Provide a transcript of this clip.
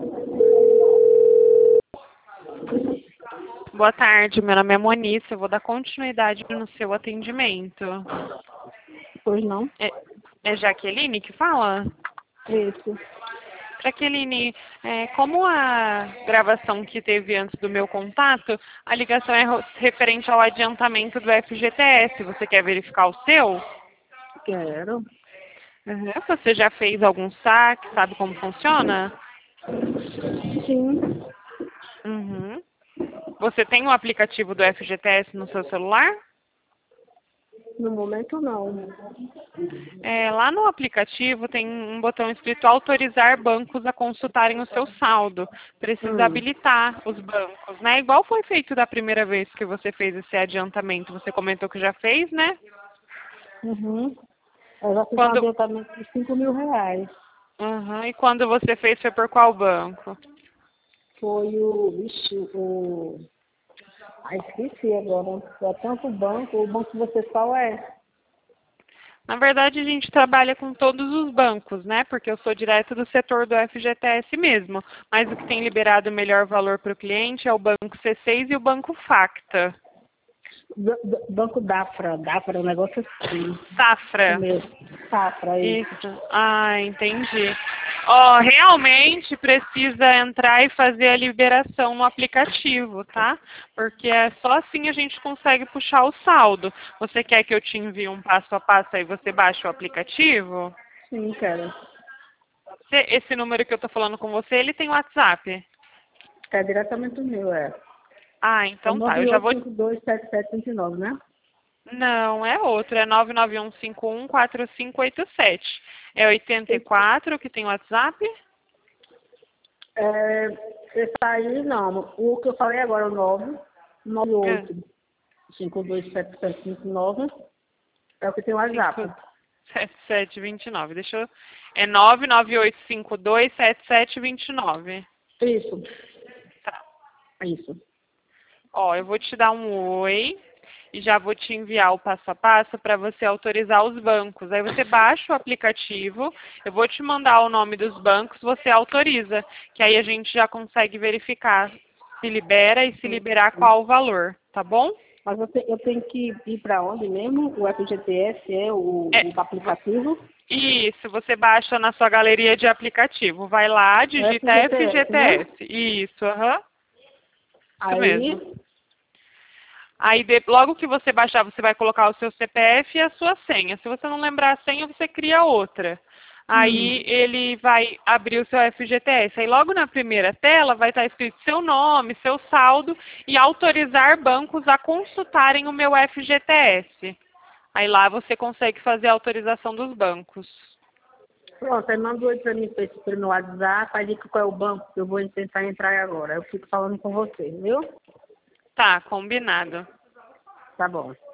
Boa tarde, meu nome é Monice, eu vou dar continuidade no seu atendimento. Pois não? É Jaqueline que fala? Isso. Jaqueline, como a gravação que teve antes do meu contato, a ligação é referente ao adiantamento do FGTS. Você quer verificar o seu? Quero. Uhum. Você já fez algum saque? Sabe como funciona? Sim. Uhum. Você tem o aplicativo do FGTS no seu celular? No momento, não. Lá no aplicativo tem um botão escrito autorizar bancos a consultarem o seu saldo. Precisa habilitar os bancos, né? Igual foi feito da primeira vez que você fez esse adiantamento. Você comentou que já fez, né? Uhum. Eu já fiz um Quando, adiantamento de 5.000 reais. uhum. E quando você fez foi por qual banco? Foi o... Ah, esqueci agora. É tanto o banco que você qual é? Na verdade, a gente trabalha com todos os bancos, né? Porque eu sou direto do setor do FGTS mesmo. Mas o que tem liberado o melhor valor para o cliente é o Banco C6 e o Banco Facta. Banco Dafra. Dafra, um negócio assim. O Safra. meu. Safra, isso. Isso. Ah, entendi. Ó, realmente precisa entrar e fazer a liberação no aplicativo, tá? Porque é só assim a gente consegue puxar o saldo. Você quer que eu te envie um passo a passo aí você baixa o aplicativo? Sim, quero. Esse número que eu tô falando com você, ele tem WhatsApp? É diretamente o meu, é. Ah, É então tá. Eu já vou. 98527729, né? Não, é outro. É 991514587. É 84 que tem WhatsApp? Esse aí, não. O que eu falei agora, o 998 É. 527759, é o que tem o WhatsApp. 57729. Deixa eu. É 998527729. Isso, Tá. isso. Ó, eu vou te dar um oi e já vou te enviar o passo a passo para você autorizar os bancos. Aí você baixa o aplicativo, eu vou te mandar o nome dos bancos, você autoriza, que aí a gente já consegue verificar se libera e se liberar qual o valor, tá bom? Mas eu tenho que ir para onde mesmo? O FGTS é É, o aplicativo? isso, você baixa na sua galeria de aplicativo. Vai lá, É digita FGTS, né? FGTS. Isso, aham. Isso mesmo. Aí, Aí, logo que você baixar, você vai colocar o seu CPF e a sua senha. Se você não lembrar a senha, você cria outra. Aí, ele vai abrir o seu FGTS. Aí, logo na primeira tela, vai estar escrito seu nome, seu saldo e autorizar bancos a consultarem o meu FGTS. Aí, lá você consegue fazer a autorização dos bancos. pronto, aí manda oi para mim pelo meu WhatsApp, aí diga qual é o banco que eu vou tentar entrar agora. Eu fico falando com você, viu? Tá, combinado. Tá bom.